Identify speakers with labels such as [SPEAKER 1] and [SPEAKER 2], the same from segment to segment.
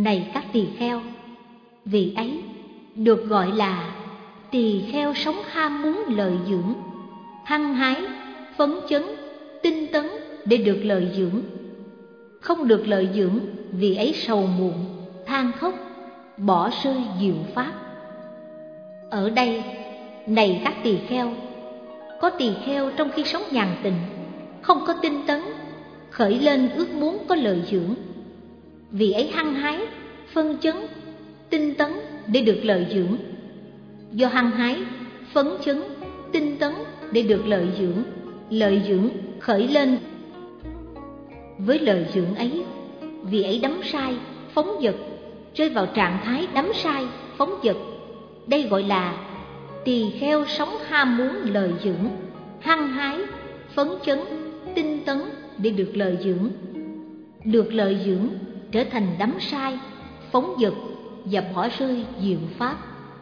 [SPEAKER 1] Này các tỳ kheo, vị ấy được gọi là tỳ kheo sống ham muốn lợi dưỡng, hăng hái, phấn chấn, tinh tấn để được lợi dưỡng. Không được lợi dưỡng, vì ấy sầu muộn, than khóc, bỏ rơi diệu pháp. Ở đây, này các tỳ kheo, có tỳ kheo trong khi sống nhàn tịnh, không có tinh tấn, khởi lên ước muốn có lợi dưỡng, vì ấy hăng hái, phân chấn, tinh tấn để được lợi dưỡng. Do hăng hái, phấn chấn, tinh tấn để được lợi dưỡng khởi lên. Với lợi dưỡng ấy, vì ấy đắm sai, phóng dật, rơi vào trạng thái đắm sai, phóng dật. Đây gọi là tỳ kheo sống ham muốn lợi dưỡng, hăng hái, phấn chấn, tinh tấn để được lợi dưỡng. Được lợi dưỡng trở thành đắm sai, phóng dật và bỏ rơi diệu pháp.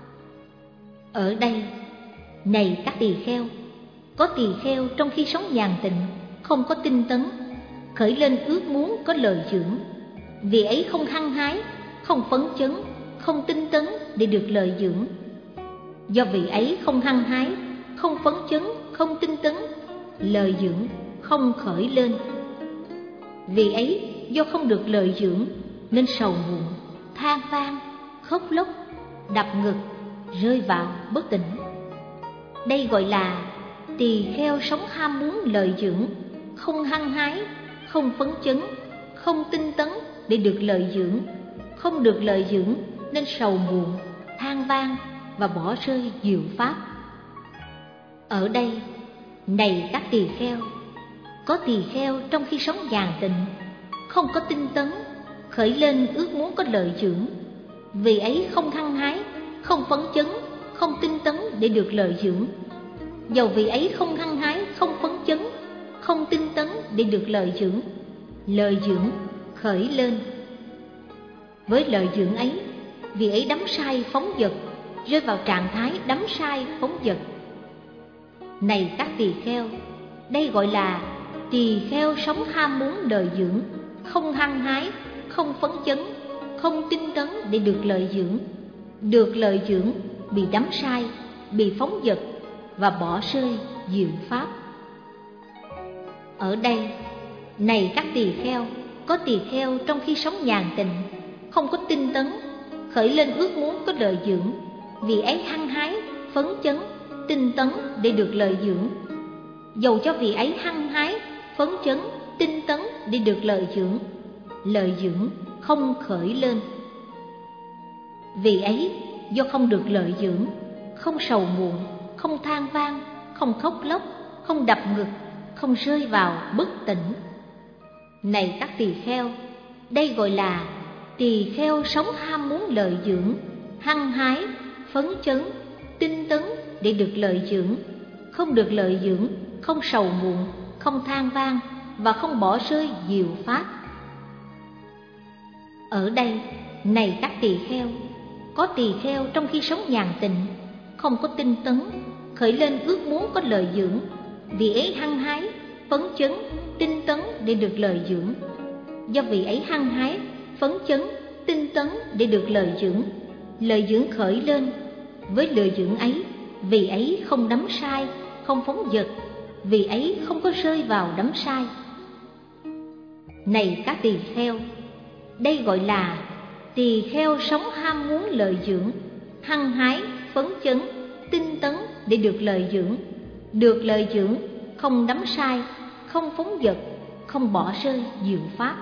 [SPEAKER 1] Ở đây, này các tỳ kheo, có tỳ kheo trong khi sống nhàn tịnh, không có tinh tấn, khởi lên ước muốn có lợi dưỡng, vì ấy không hăng hái, không phấn chấn, không tinh tấn để được lợi dưỡng. Do vì ấy không hăng hái, không phấn chấn, không tinh tấn, lợi dưỡng không khởi lên. Vì ấy do không được lợi dưỡng nên sầu muộn, than van, khóc lóc, đập ngực, rơi vào bất tỉnh. Đây gọi là tỳ kheo sống ham muốn lợi dưỡng, không hăng hái, không phấn chấn, không tinh tấn để được lợi dưỡng. Không được lợi dưỡng nên sầu muộn, than van và bỏ rơi diệu pháp. Ở đây, này các tỳ kheo, có tỳ kheo trong khi sống nhàn tịnh, không có tinh tấn, khởi lên ước muốn có lợi dưỡng, vì ấy không hăng hái, không phấn chấn, không tinh tấn để được lợi dưỡng. Dầu vì ấy không hăng hái, không phấn chấn, không tinh tấn để được lợi dưỡng khởi lên. Với lợi dưỡng ấy, vì ấy đắm sai, phóng dật, rơi vào trạng thái đắm sai, phóng dật. Này các tỳ kheo, đây gọi là tỳ kheo sống ham muốn lợi dưỡng, không hăng hái, không phấn chấn, không tinh tấn để được lợi dưỡng. Được lợi dưỡng bị đắm sai, bị phóng dật và bỏ rơi diệu pháp. Ở đây, này các tỳ kheo, có tỳ kheo trong khi sống nhàn tịnh, không có tinh tấn, khởi lên ước muốn có lợi dưỡng, vì ấy hăng hái, phấn chấn, tinh tấn để được lợi dưỡng. Dầu cho vì ấy hăng hái, phấn chấn, tinh tấn để được lợi dưỡng không khởi lên. Vì ấy do không được lợi dưỡng, không sầu muộn, không than van, không khóc lóc, không đập ngực, không rơi vào bất tỉnh. Này các tỳ kheo, đây gọi là tỳ kheo sống ham muốn lợi dưỡng, hăng hái, phấn chấn, tinh tấn để được lợi dưỡng. Không được lợi dưỡng, không sầu muộn, không than van và không bỏ rơi diệu pháp. Ở đây, này các tỳ kheo, có tỳ kheo trong khi sống nhàn tịnh, không có tinh tấn, khởi lên ước muốn có lợi dưỡng, vì ấy hăng hái, phấn chấn, tinh tấn để được lợi dưỡng. Do vì ấy hăng hái, phấn chấn, tinh tấn để được lợi dưỡng khởi lên. Với lợi dưỡng ấy, vì ấy không đắm sai, không phóng dật, vì ấy không có rơi vào đắm sai. Này các tỳ kheo, đây gọi là tỳ kheo sống ham muốn lợi dưỡng, hăng hái, phấn chấn, tinh tấn để được lợi dưỡng. Được lợi dưỡng, không đắm sai, không phóng dật, không bỏ rơi diệu pháp.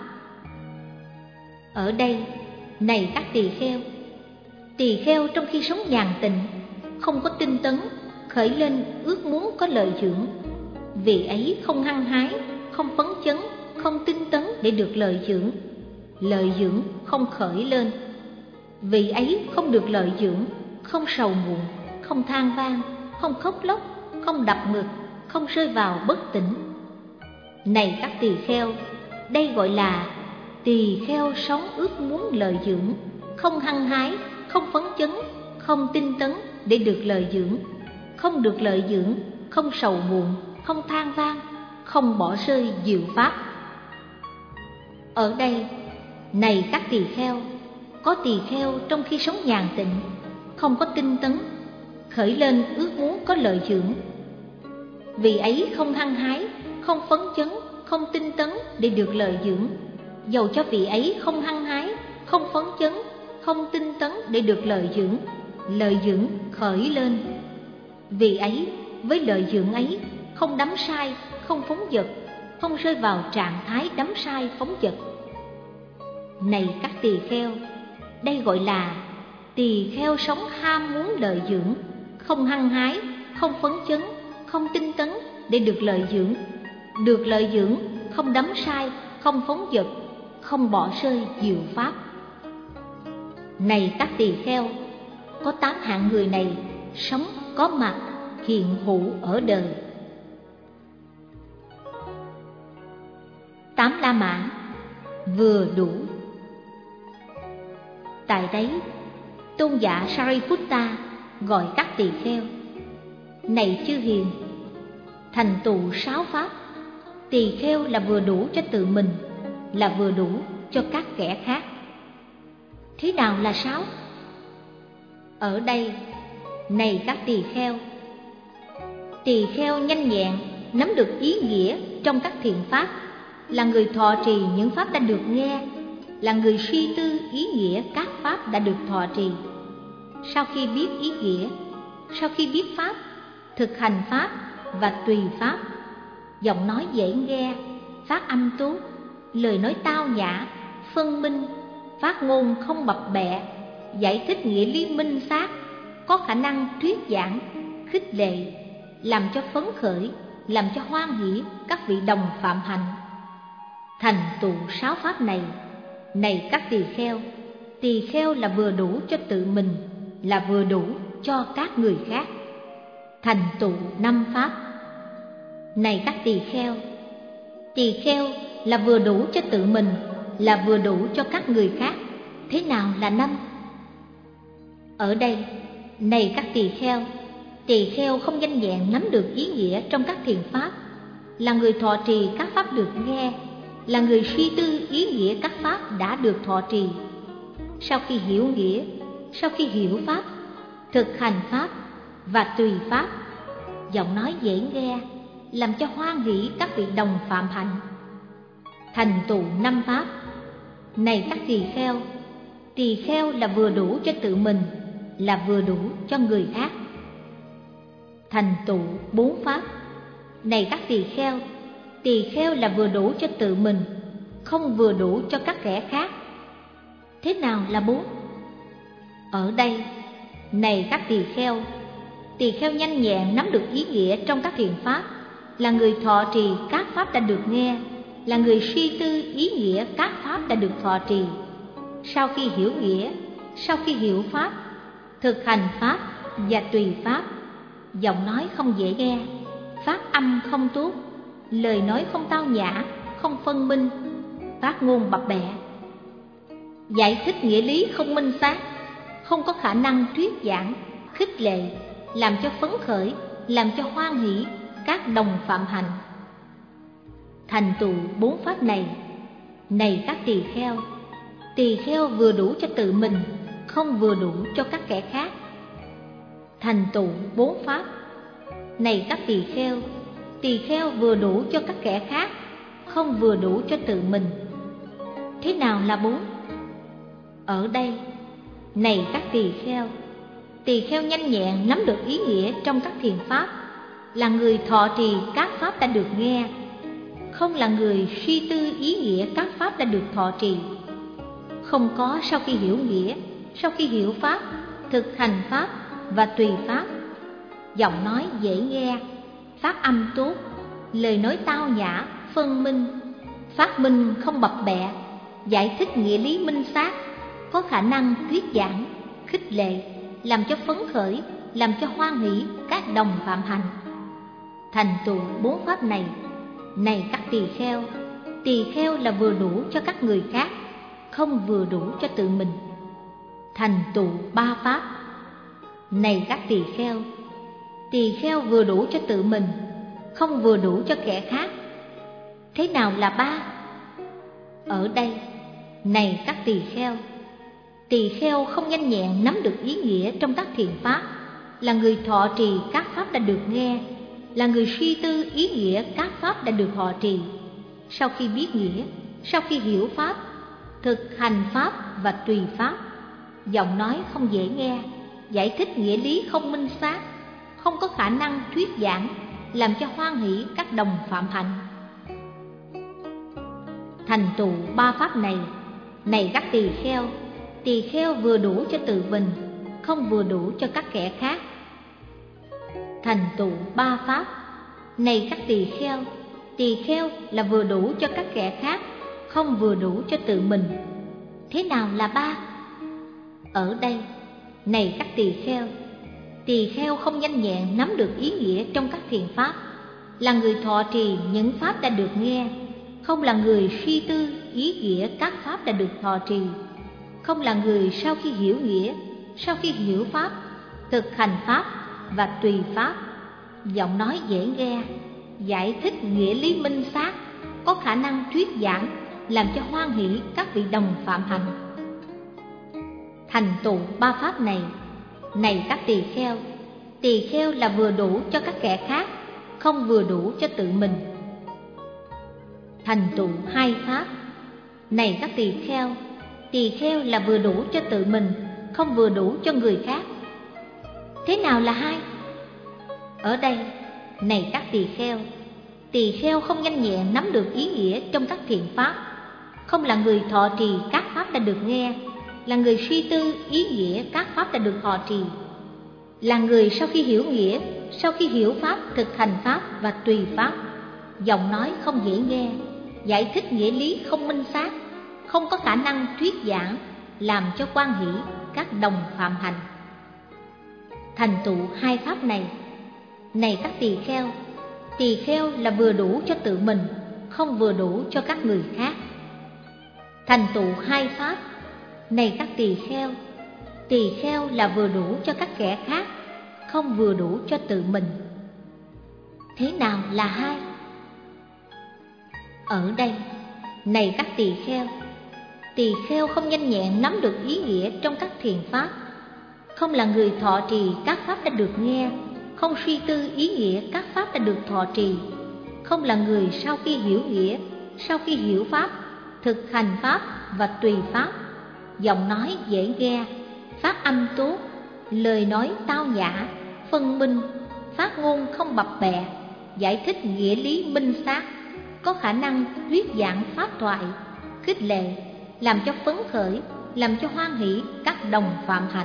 [SPEAKER 1] Ở đây, này các tỳ kheo trong khi sống nhàn tịnh, không có tinh tấn, khởi lên ước muốn có lợi dưỡng, vì ấy không hăng hái, không phấn chấn, không tinh tấn để được lợi dưỡng không khởi lên. Vì ấy không được lợi dưỡng, không sầu muộn, không than van, không khóc lóc, không đập ngực, không rơi vào bất tỉnh. Này các tỳ kheo, đây gọi là tỳ kheo sống ước muốn lợi dưỡng, không hăng hái, không phấn chấn, không tinh tấn để được lợi dưỡng. Không được lợi dưỡng, không sầu muộn, không than van, không bỏ rơi diệu pháp. Ở đây, này các tỳ kheo, có tỳ kheo trong khi sống nhàn tịnh, không có tinh tấn, khởi lên ước muốn có lợi dưỡng. Vì ấy không hăng hái, không phấn chấn, không tinh tấn để được lợi dưỡng. Dầu cho vị ấy không hăng hái, không phấn chấn, không tinh tấn để được lợi dưỡng khởi lên. Vì ấy, với lợi dưỡng ấy, không đắm sai, không phóng dật, không rơi vào trạng thái đắm sai phóng dật. Này các tỳ kheo, đây gọi là tỳ kheo sống ham muốn lợi dưỡng, không hăng hái, không phấn chấn, không tinh tấn để được lợi dưỡng. Được lợi dưỡng, không đắm sai, không phóng dật, không bỏ rơi diệu pháp. Này các tỳ kheo, có 8 hạng người này sống có mặt hiện hữu ở đời. 8 La Mã vừa đủ. Tại đấy, tôn giả Sariputta gọi các tỳ kheo: này chư hiền, thành tựu 6 pháp, tỳ kheo là vừa đủ cho tự mình, là vừa đủ cho các kẻ khác. Thế nào là 6? Ở đây, này các tỳ kheo nhanh nhẹn nắm được ý nghĩa trong các thiện pháp, là người thọ trì những pháp đã được nghe, là người suy tư ý nghĩa các pháp đã được thọ trì. Sau khi biết ý nghĩa, sau khi biết pháp, thực hành pháp và tùy pháp, giọng nói dễ nghe, phát âm tốt, lời nói tao nhã, phân minh, phát ngôn không bập bẹ, giải thích nghĩa lý minh xác, có khả năng thuyết giảng, khích lệ, làm cho phấn khởi, làm cho hoan hỷ các vị đồng phạm hạnh. Thành tựu 6 pháp này, này các tỳ kheo là vừa đủ cho tự mình, là vừa đủ cho các người khác. Thành tựu 5 pháp, này các tỳ kheo là vừa đủ cho tự mình, là vừa đủ cho các người khác. Thế nào là 5? Ở đây, này các tỳ kheo không nhanh nhẹn nắm được ý nghĩa trong các thiện pháp, là người thọ trì các pháp được nghe, là người suy tư ý nghĩa các pháp đã được thọ trì. Sau khi hiểu nghĩa, sau khi hiểu pháp, thực hành pháp và tùy pháp, giọng nói dễ nghe, làm cho hoan hỷ các vị đồng phạm hạnh. Thành tựu 5 pháp, này các tỳ kheo là vừa đủ cho tự mình, là vừa đủ cho người khác. Thành tựu 4 pháp, này các tỳ kheo là vừa đủ cho tự mình, không vừa đủ cho các kẻ khác. Thế nào là 4? Ở đây, này các tỳ kheo nhanh nhẹn nắm được ý nghĩa trong các thiện pháp, là người thọ trì các pháp đã được nghe, là người suy tư ý nghĩa các pháp đã được thọ trì. Sau khi hiểu nghĩa, sau khi hiểu pháp, thực hành pháp và tùy pháp, giọng nói không dễ nghe, phát âm không tốt, lời nói không tao nhã, không phân minh, phát ngôn bập bẹ, giải thích nghĩa lý không minh xác, không có khả năng thuyết giảng, khích lệ, làm cho phấn khởi, làm cho hoan hỷ các đồng phạm hạnh. Thành tựu 4 pháp này, này các tỳ kheo vừa đủ cho tự mình, không vừa đủ cho các kẻ khác. Thành tựu 4 pháp, này các tỳ kheo vừa đủ cho các kẻ khác, không vừa đủ cho tự mình. Thế nào là 4? Ở đây, này các tỳ kheo nhanh nhẹn nắm được ý nghĩa trong các thiện pháp, là người thọ trì các pháp đã được nghe, không là người suy tư ý nghĩa các pháp đã được thọ trì. Không có sau khi hiểu nghĩa, sau khi hiểu pháp, thực hành pháp và tùy pháp, giọng nói dễ nghe, phát âm tốt, lời nói tao nhã, phân minh, phát minh không bập bẹ, giải thích nghĩa lý minh xác, có khả năng thuyết giảng, khích lệ, làm cho phấn khởi, làm cho hoan hỷ các đồng phạm hạnh. Thành tựu 4 pháp này, này các tỳ kheo là vừa đủ cho các người khác, không vừa đủ cho tự mình. Thành tựu 3 pháp, này các tỳ kheo vừa đủ cho tự mình, không vừa đủ cho kẻ khác. Thế nào là 3? Ở đây, này các Tỳ kheo không nhanh nhẹn nắm được ý nghĩa trong các thiền pháp, là người thọ trì các pháp đã được nghe, là người suy tư ý nghĩa các pháp đã được họ trì. Sau khi biết nghĩa, sau khi hiểu pháp, thực hành pháp và tùy pháp. Giọng nói không dễ nghe, giải thích nghĩa lý không minh xác, không có khả năng thuyết giảng, làm cho hoan hỷ các đồng phạm hạnh. Thành tựu ba pháp này, này các tỳ kheo vừa đủ cho tự mình, không vừa đủ cho các kẻ khác. Thành tựu ba pháp, này các tỳ kheo là vừa đủ cho các kẻ khác, không vừa đủ cho tự mình. Thế nào là ba? Ở đây, này các tỳ kheo không nhanh nhẹn nắm được ý nghĩa trong các thiền pháp, là người thọ trì những pháp đã được nghe, không là người suy tư ý nghĩa các pháp đã được thọ trì, không là người sau khi hiểu nghĩa, sau khi hiểu pháp, thực hành pháp và tùy pháp. Giọng nói dễ nghe, giải thích nghĩa lý minh xác, có khả năng thuyết giảng, làm cho hoan hỷ các vị đồng phạm hạnh. Thành tựu ba pháp này, này các tỳ kheo là vừa đủ cho các kẻ khác, không vừa đủ cho tự mình. Thành tựu hai pháp, này các tỳ kheo là vừa đủ cho tự mình, không vừa đủ cho người khác. Thế nào là hai? Ở đây, này các tỳ kheo không nhanh nhẹn nắm được ý nghĩa trong các thiền pháp, không là người thọ trì các pháp đã được nghe, là người suy tư ý nghĩa các pháp đã được thọ trì, là người sau khi hiểu nghĩa, sau khi hiểu pháp, thực hành pháp và tùy pháp. Giọng nói không dễ nghe, giải thích nghĩa lý không minh xác, không có khả năng thuyết giảng, làm cho hoan hỷ các đồng phạm hạnh. Thành tựu hai pháp này, này các tỳ kheo là vừa đủ cho tự mình, không vừa đủ cho các người khác. Thành tựu hai pháp, này các tỳ kheo là vừa đủ cho các kẻ khác, không vừa đủ cho tự mình. Thế nào là hai? Ở đây, này các tỳ kheo không nhanh nhẹn nắm được ý nghĩa trong các thiền pháp, không là người thọ trì các pháp đã được nghe, không suy tư ý nghĩa các pháp đã được thọ trì, không là người sau khi hiểu nghĩa, sau khi hiểu pháp, thực hành pháp và tùy pháp. Giọng nói dễ nghe, phát âm tốt, lời nói tao nhã, phân minh, phát ngôn không bập bẹ, giải thích nghĩa lý minh xác, có khả năng thuyết giảng pháp thoại, khích lệ, làm cho phấn khởi, làm cho hoan hỷ các đồng phạm hạnh.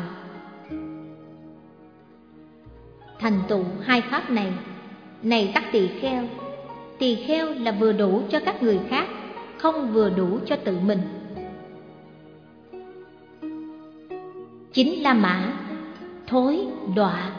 [SPEAKER 1] Thành tựu hai pháp này, này các tỳ kheo là vừa đủ cho các người khác, không vừa đủ cho tự mình. Chính La Mã, thối đọa.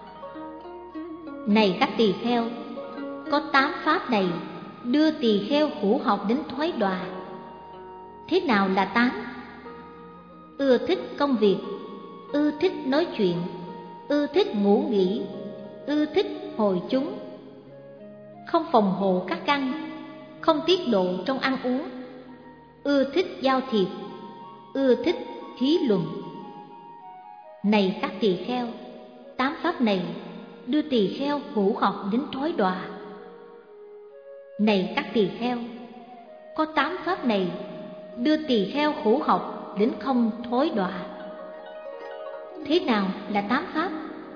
[SPEAKER 1] Này các tỳ kheo, có 8 pháp này đưa tỳ kheo hữu học đến thối đọa. Thế nào là 8? Ưa thích công việc, ưa thích nói chuyện, ưa thích ngủ nghỉ, ưa thích hồi chúng, không phòng hộ các căn, không tiết độ trong ăn uống, ưa thích giao thiệp, ưa thích thí luận. Này các tỳ kheo, 8 pháp này đưa tỳ kheo hữu học đến thối đọa. Này các tỳ kheo, có 8 pháp này đưa tỳ kheo hữu học đến không thối đọa. Thế nào là 8 pháp?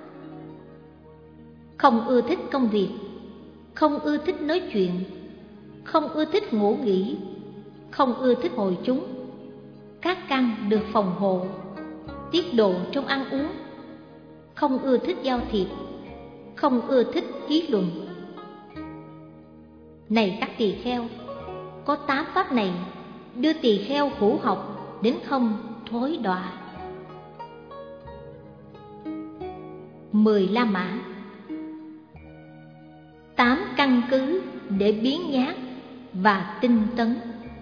[SPEAKER 1] Không ưa thích công việc, không ưa thích nói chuyện, không ưa thích ngủ nghỉ, không ưa thích hội chúng, các căn được phòng hộ, tiết độ trong ăn uống, không ưa thích giao thiệp, không ưa thích thí luận. Này các tỳ kheo, có 8 pháp này đưa tỳ kheo hữu học đến không thối đọa. 10 La Mã, 8 căn cứ để biến nhát và tinh tấn.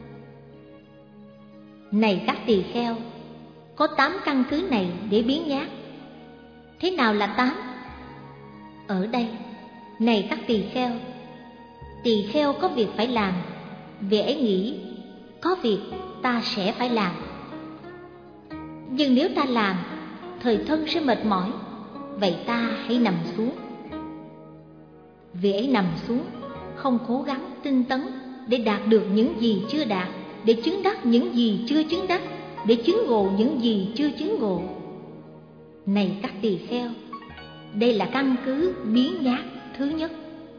[SPEAKER 1] Này các tỳ kheo, có 8 căn cứ này để biến nhát. Thế nào là 8? Ở đây, này các tỳ kheo có việc phải làm, vì ấy nghĩ, có việc ta sẽ phải làm. Nhưng nếu ta làm, thời thân sẽ mệt mỏi, vậy ta hãy nằm xuống. Vì ấy nằm xuống, không cố gắng tinh tấn để đạt được những gì chưa đạt, để chứng đắc những gì chưa chứng đắc, để chứng ngộ những gì chưa chứng ngộ. Này các tỳ kheo, đây là căn cứ biến nhát thứ nhất.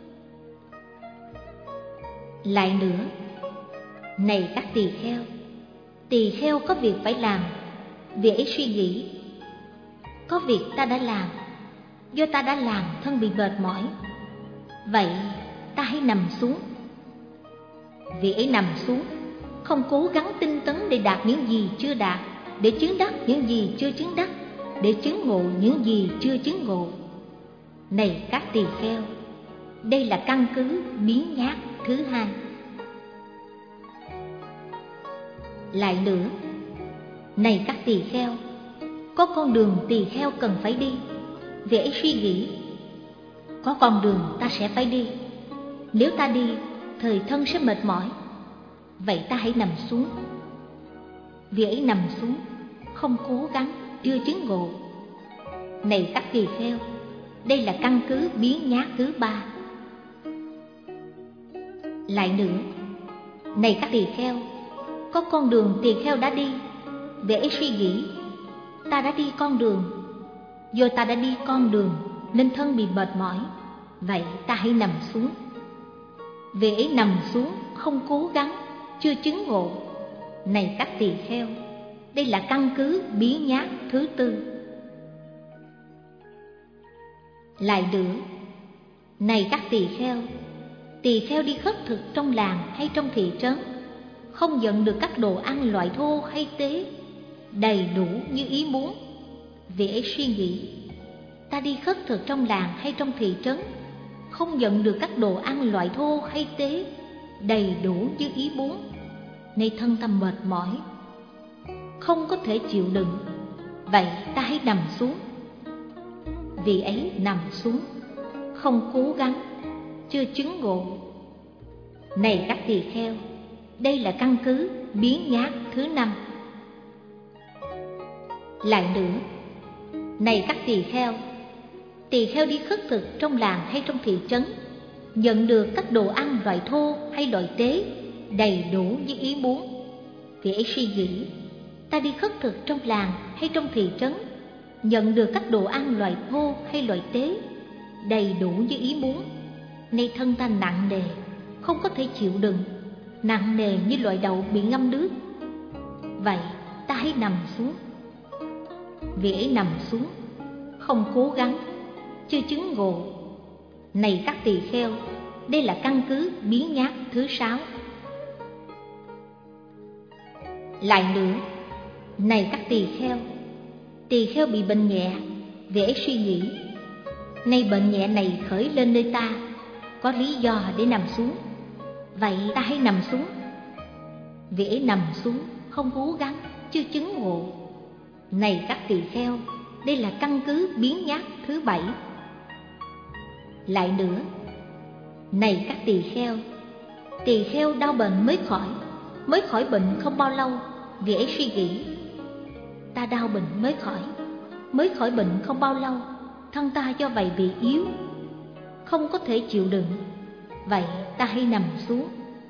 [SPEAKER 1] Lại nữa, này các tỳ kheo có việc phải làm. Vì ấy suy nghĩ, có việc ta đã làm, do ta đã làm thân bị mệt mỏi, vậy ta hãy nằm xuống. Vì ấy nằm xuống, không cố gắng tinh tấn để đạt những gì chưa đạt, để chứng đắc những gì chưa chứng đắc, để chứng ngộ những gì chưa chứng ngộ. Này các tỳ kheo, đây là căn cứ biến nhát thứ hai. Lại nữa, này các tỳ kheo, có con đường tỳ kheo cần phải đi. Vì ấy suy nghĩ, có con đường ta sẽ phải đi. Nếu ta đi, thời thân sẽ mệt mỏi, vậy ta hãy nằm xuống. Vì ấy nằm xuống, không cố gắng, chưa chứng ngộ. Này các tỳ kheo, đây là căn cứ biến nhát thứ ba. Lại nữa, này các tỳ kheo, có con đường tỳ kheo đã đi. Vì ấy suy nghĩ, ta đã đi con đường, do ta đã đi con đường nên thân bị mệt mỏi, vậy ta hãy nằm xuống. Vì ấy nằm xuống, không cố gắng, chưa chứng ngộ. Này các tỳ kheo, đây là căn cứ biến nhát thứ tư. Lại nữa, này các tỳ kheo đi khất thực trong làng hay trong thị trấn, không nhận được các đồ ăn loại thô hay tế, đầy đủ như ý muốn. Vì ấy suy nghĩ, ta đi khất thực trong làng hay trong thị trấn, không nhận được các đồ ăn loại thô hay tế, đầy đủ như ý muốn. Nay thân ta mệt mỏi, không có thể chịu đựng, vậy ta hãy nằm xuống. Vì ấy nằm xuống, không cố gắng, chưa chứng ngộ. Này các tỳ kheo, đây là căn cứ biến nhát thứ năm. Lại nữa, này các tỳ kheo đi khất thực trong làng hay trong thị trấn, nhận được các đồ ăn loại thô hay loại tế, đầy đủ như ý muốn. Vì ấy suy nghĩ, ta đi khất thực trong làng hay trong thị trấn, nhận được các đồ ăn loại thô hay loại tế, đầy đủ như ý muốn. Nay thân ta nặng nề, không có thể chịu đựng, nặng nề như loại đậu bị ngâm nước, vậy ta hãy nằm xuống. Vì ấy nằm xuống, không cố gắng, chưa chứng ngộ. Này các tỳ kheo, đây là căn cứ biến nhát thứ sáu. Lại nữa, này các tỳ kheo bị bệnh nhẹ. Vì ấy suy nghĩ, nay bệnh nhẹ này khởi lên nơi ta, có lý do để nằm xuống, vậy ta hãy nằm xuống. Vì ấy nằm xuống, không cố gắng, chưa chứng ngộ. Này các tỳ kheo, đây là căn cứ biến nhát thứ bảy. Lại nữa, này các tỳ kheo đau bệnh mới khỏi bệnh không bao lâu. Vì ấy suy nghĩ, ta đau bệnh mới khỏi bệnh không bao lâu, thân ta do vậy bị yếu, không có thể chịu đựng, vậy ta hãy nằm xuống.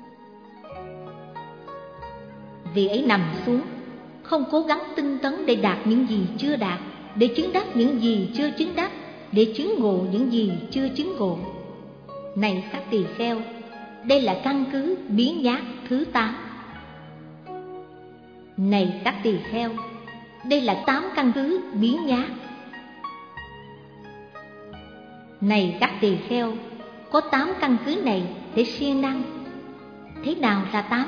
[SPEAKER 1] Vì ấy nằm xuống, không cố gắng tinh tấn để đạt những gì chưa đạt, để chứng đắc những gì chưa chứng đắc, để chứng ngộ những gì chưa chứng ngộ. Này các tỳ kheo, đây là căn cứ biến nhát thứ 8. Này các tỳ kheo, đây là 8 căn cứ biến nhát. Này các tỳ kheo, có 8 căn cứ này để siêng năng. Thế nào là 8?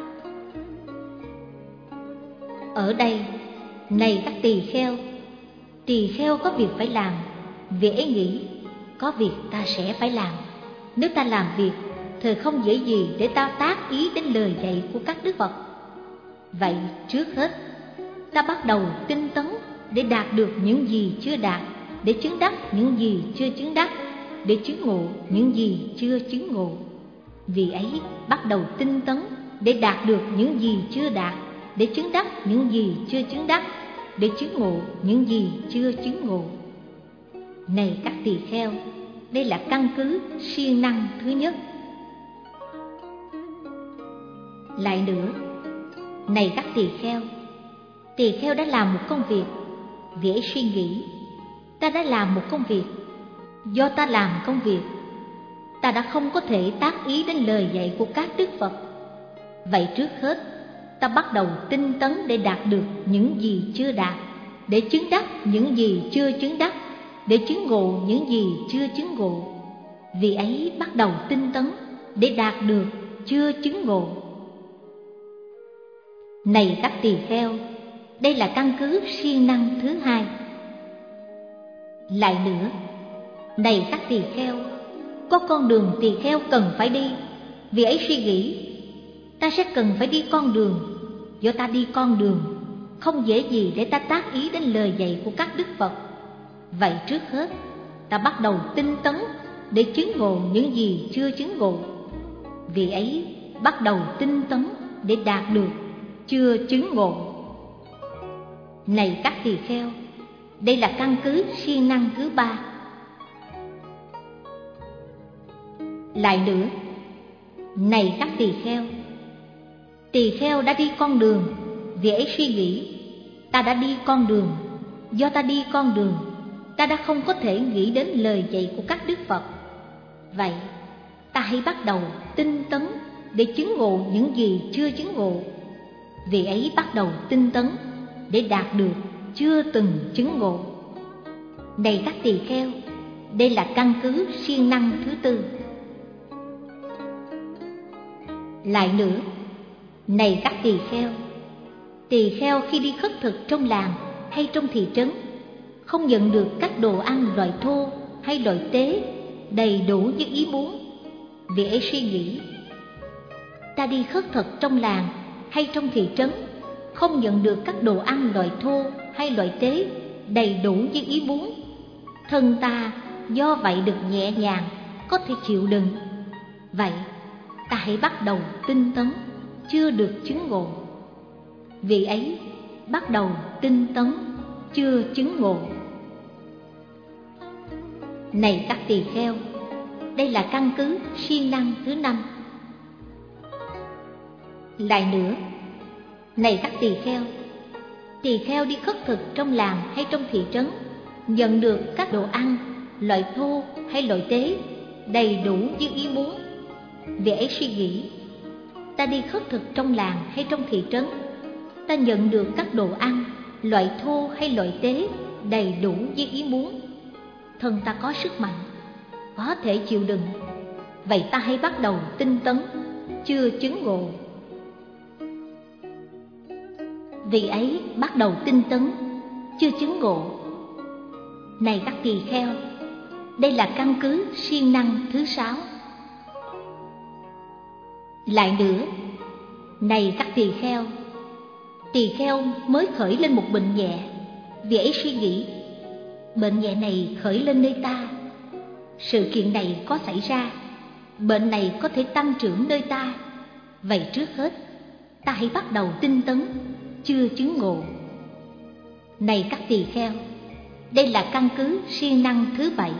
[SPEAKER 1] Ở đây, này các tỳ kheo có việc phải làm. Vì ấy nghĩ, có việc ta sẽ phải làm. Nếu ta làm việc, thời không dễ gì để ta tác ý đến lời dạy của các đức Phật. Vậy trước hết, ta bắt đầu tinh tấn để đạt được những gì chưa đạt, để chứng đắc những gì chưa chứng đắc, để chứng ngộ những gì chưa chứng ngộ. Vì ấy bắt đầu tinh tấn để đạt được những gì chưa đạt, để chứng đắc những gì chưa chứng đắc, để chứng ngộ những gì chưa chứng ngộ. Này các tỳ kheo, đây là căn cứ siêng năng thứ nhất. Lại nữa, này các tỳ kheo đã làm một công việc, vì ấy suy nghĩ, ta đã làm một công việc. Do ta làm công việc, ta đã không có thể tác ý đến lời dạy của các đức Phật. Vậy trước hết, ta bắt đầu tinh tấn để đạt được những gì chưa đạt, để chứng đắc những gì chưa chứng đắc, để chứng ngộ những gì chưa chứng ngộ. Vì ấy bắt đầu tinh tấn để đạt được chưa chứng ngộ. Này các tỳ kheo, đây là căn cứ siêng năng thứ hai. Lại nữa, này các tỳ kheo, có con đường tỳ kheo cần phải đi. Vì ấy suy nghĩ, ta sẽ cần phải đi con đường. Do ta đi con đường, không dễ gì để ta tác ý đến lời dạy của các đức Phật. Vậy trước hết, ta bắt đầu tinh tấn để chứng ngộ những gì chưa chứng ngộ. Vì ấy bắt đầu tinh tấn để đạt được chưa chứng ngộ. Này các tỳ kheo, đây là căn cứ siêng năng thứ ba. Lại nữa, này các tỳ kheo đã đi con đường. Vì ấy suy nghĩ, ta đã đi con đường. Do ta đi con đường, ta đã không có thể nghĩ đến lời dạy của các đức Phật. Vậy, ta hãy bắt đầu tinh tấn để chứng ngộ những gì chưa chứng ngộ. Vì ấy bắt đầu tinh tấn để đạt được chưa từng chứng ngộ. Này các tỳ kheo, đây là căn cứ siêng năng thứ tư. Lại nữa, này các tỳ kheo khi đi khất thực trong làng hay trong thị trấn, không nhận được các đồ ăn loại thô hay loại tế đầy đủ như ý muốn. Vì ấy suy nghĩ, ta đi khất thực trong làng hay trong thị trấn, không nhận được các đồ ăn loại thô hay loại tế đầy đủ như ý muốn. Thân ta do vậy được nhẹ nhàng, có thể chịu đựng. Vậy, ta hãy bắt đầu tinh tấn chưa được chứng ngộ. Vì ấy bắt đầu tinh tấn chưa chứng ngộ. Này các tỳ kheo, đây là căn cứ siêng năng thứ năm. Lại nữa, này các tỳ kheo đi khất thực trong làng hay trong thị trấn, nhận được các đồ ăn loại thô hay loại tế đầy đủ như ý muốn. Vì ấy suy nghĩ, ta đi khất thực trong làng hay trong thị trấn, ta nhận được các đồ ăn loại thô hay loại tế đầy đủ như ý muốn. Thân ta có sức mạnh, có thể chịu đựng. Vậy ta hãy bắt đầu tinh tấn chưa chứng ngộ. Vì ấy bắt đầu tinh tấn chưa chứng ngộ. Này các tỳ kheo, đây là căn cứ siêng năng thứ sáu. Lại nữa, này các tỳ kheo mới khởi lên một bệnh nhẹ. Vì ấy suy nghĩ, bệnh nhẹ này khởi lên nơi ta, sự kiện này có xảy ra, bệnh này có thể tăng trưởng nơi ta. Vậy trước hết, ta hãy bắt đầu tinh tấn chưa chứng ngộ. Này các tỳ kheo, đây là căn cứ siêng năng thứ bảy.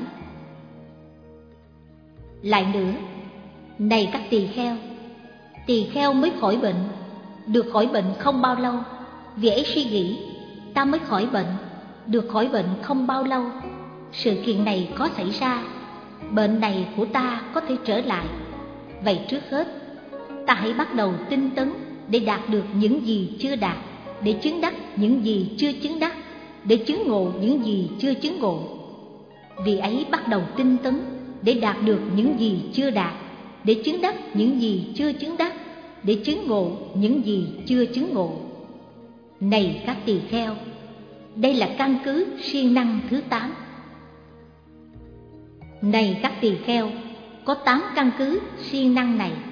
[SPEAKER 1] Lại nữa, này các tỳ kheo mới khỏi bệnh, được khỏi bệnh không bao lâu. Vì ấy suy nghĩ, ta mới khỏi bệnh, được khỏi bệnh không bao lâu, sự kiện này có xảy ra, bệnh này của ta có thể trở lại. Vậy trước hết, ta hãy bắt đầu tinh tấn để đạt được những gì chưa đạt, để chứng đắc những gì chưa chứng đắc, để chứng ngộ những gì chưa chứng ngộ. Vì ấy bắt đầu tinh tấn để đạt được những gì chưa đạt, để chứng đắc những gì chưa chứng đắc, để chứng ngộ những gì chưa chứng ngộ. Này các tỳ kheo, đây là căn cứ siêng năng thứ 8. Này các tỳ kheo, có 8 căn cứ siêng năng này.